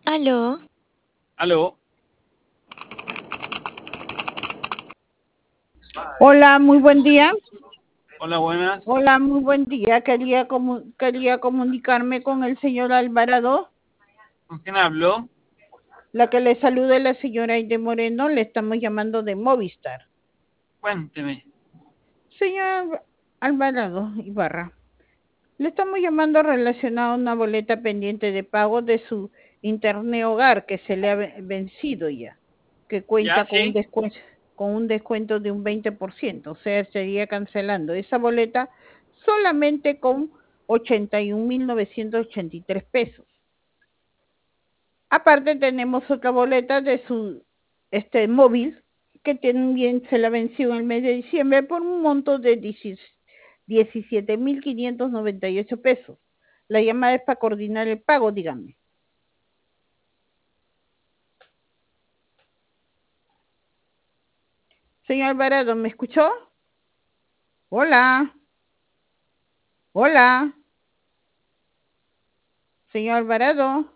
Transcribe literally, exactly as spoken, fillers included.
Aló, Aló, Hola, muy buen día. hola, buenas. Hola, muy buen día. Quería, comu- quería comunicarme con el señor Alvarado. ¿Con quién hablo? La que le salude la señora Aide Moreno. Le estamos llamando de Movistar. Cuénteme. Señor Alvarado Ibarra, le estamos llamando relacionado a una boleta pendiente de pago de su internet hogar que se le ha ve- vencido ya, que ¿Ya? cuenta con un ¿Sí? descuento, con un descuento de un veinte por ciento. O sea, estaría cancelando esa boleta solamente con ochenta y un mil novecientos ochenta y tres pesos. Aparte tenemos otra boleta de su este móvil que también se la venció en el mes de diciembre por un monto de diecisiete mil quinientos noventa y ocho pesos. La llamada es para coordinar el pago, dígame. Señor Alvarado, ¿me escuchó? Hola, hola. Señor Alvarado.